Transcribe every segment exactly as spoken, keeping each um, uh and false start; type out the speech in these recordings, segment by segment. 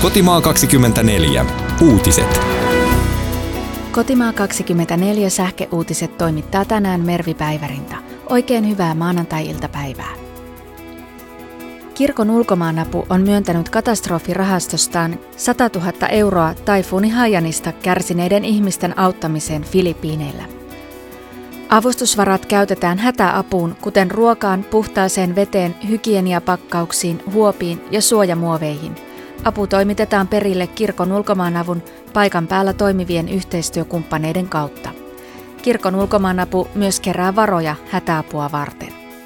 Kotimaa kaksikymmentäneljä. Uutiset. Kotimaa kaksikymmentäneljä sähköuutiset toimittaa tänään Mervi Päivärinta. Oikein hyvää maanantai-iltapäivää. Kirkon ulkomaanapu on myöntänyt katastrofirahastostaan sata tuhatta euroa taifuuni Haiyanista kärsineiden ihmisten auttamiseen Filippiineillä. Avustusvarat käytetään hätäapuun, kuten ruokaan, puhtaaseen veteen, hygieniapakkauksiin, huopiin ja suojamuoveihin. Apu toimitetaan perille kirkon ulkomaanavun paikan päällä toimivien yhteistyökumppaneiden kautta. Kirkon ulkomaanapu myös kerää varoja hätäapua varten.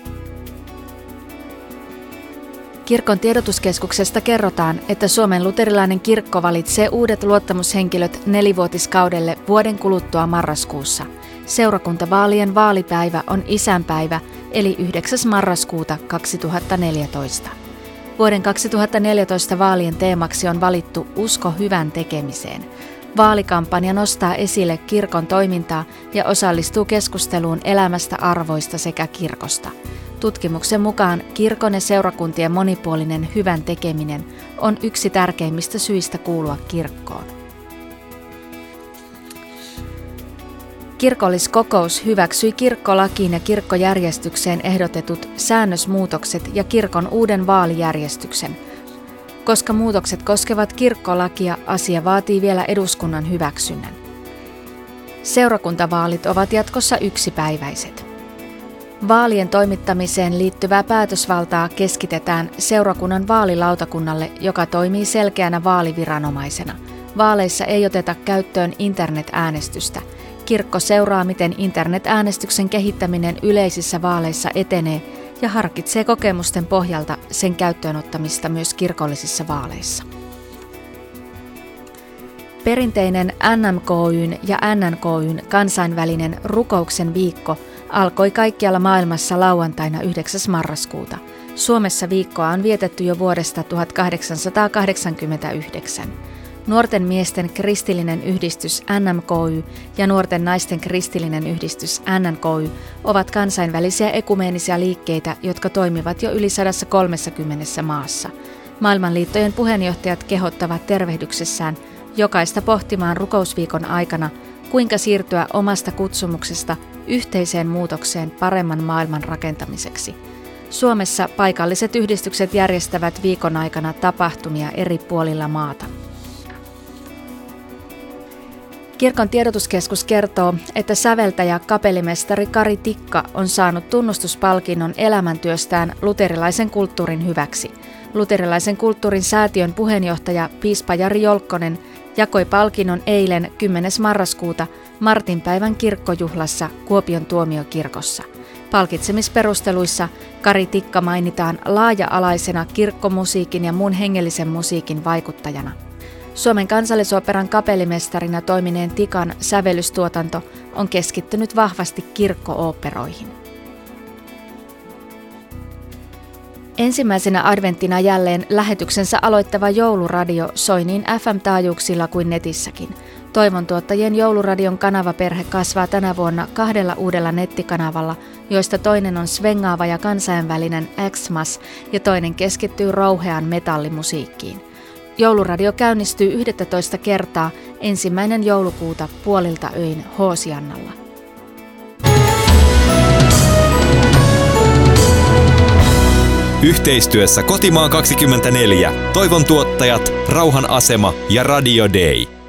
Kirkon tiedotuskeskuksesta kerrotaan, että Suomen luterilainen kirkko valitsee uudet luottamushenkilöt nelivuotiskaudelle vuoden kuluttua marraskuussa. Seurakuntavaalien vaalipäivä on isänpäivä, eli yhdeksäs marraskuuta kaksituhattaneljätoista. Vuoden kaksituhattaneljätoista vaalien teemaksi on valittu Usko hyvän tekemiseen. Vaalikampanja nostaa esille kirkon toimintaa ja osallistuu keskusteluun elämästä, arvoista sekä kirkosta. Tutkimuksen mukaan kirkon ja seurakuntien monipuolinen hyvän tekeminen on yksi tärkeimmistä syistä kuulua kirkkoon. Kirkolliskokous hyväksyi kirkkolakiin ja kirkkojärjestykseen ehdotetut säännösmuutokset ja kirkon uuden vaalijärjestyksen. Koska muutokset koskevat kirkkolakia, asia vaatii vielä eduskunnan hyväksynnän. Seurakuntavaalit ovat jatkossa yksipäiväiset. Vaalien toimittamiseen liittyvää päätösvaltaa keskitetään seurakunnan vaalilautakunnalle, joka toimii selkeänä vaaliviranomaisena. Vaaleissa ei oteta käyttöön internet-äänestystä. Kirkko seuraa, miten internet-äänestyksen kehittäminen yleisissä vaaleissa etenee ja harkitsee kokemusten pohjalta sen käyttöönottamista myös kirkollisissa vaaleissa. Perinteinen N M K Y:n ja N N K Y:n kansainvälinen rukouksen viikko alkoi kaikkialla maailmassa lauantaina yhdeksäs marraskuuta. Suomessa viikkoa on vietetty jo vuodesta tuhatkahdeksansataakahdeksankymmentäyhdeksän. Nuorten miesten kristillinen yhdistys N M K Y ja nuorten naisten kristillinen yhdistys N N K Y ovat kansainvälisiä ekumeenisia liikkeitä, jotka toimivat jo yli sata kolmekymmentä maassa. Maailmanliittojen puheenjohtajat kehottavat tervehdyksessään jokaista pohtimaan rukousviikon aikana, kuinka siirtyä omasta kutsumuksesta yhteiseen muutokseen paremman maailman rakentamiseksi. Suomessa paikalliset yhdistykset järjestävät viikon aikana tapahtumia eri puolilla maata. Kirkon tiedotuskeskus kertoo, että säveltäjä kapellimestari Kari Tikka on saanut tunnustuspalkinnon elämäntyöstään luterilaisen kulttuurin hyväksi. Luterilaisen kulttuurin säätiön puheenjohtaja piispa Jari Jolkkonen jakoi palkinnon eilen kymmenes marraskuuta Martinpäivän kirkkojuhlassa Kuopion tuomiokirkossa. Palkitsemisperusteluissa Kari Tikka mainitaan laaja-alaisena kirkkomusiikin ja muun hengellisen musiikin vaikuttajana. Suomen Kansallisoopperan kapellimestarina toimineen Tikan sävellystuotanto on keskittynyt vahvasti kirkko-oopperoihin. Ensimmäisenä adventtina jälleen lähetyksensä aloittava jouluradio soi niin F M-taajuuksilla kuin netissäkin. Toivontuottajien jouluradion kanavaperhe kasvaa tänä vuonna kahdella uudella nettikanavalla, joista toinen on svengaava ja kansainvälinen Xmas ja toinen keskittyy rouheaan metallimusiikkiin. Jouluradio käynnistyy yhdestoista kertaa ensimmäinen joulukuuta puolilta öin Hoosiannalla. Yhteistyössä Kotimaa kaksikymmentäneljä, Toivon tuottajat, Rauhan asema ja Radio Day.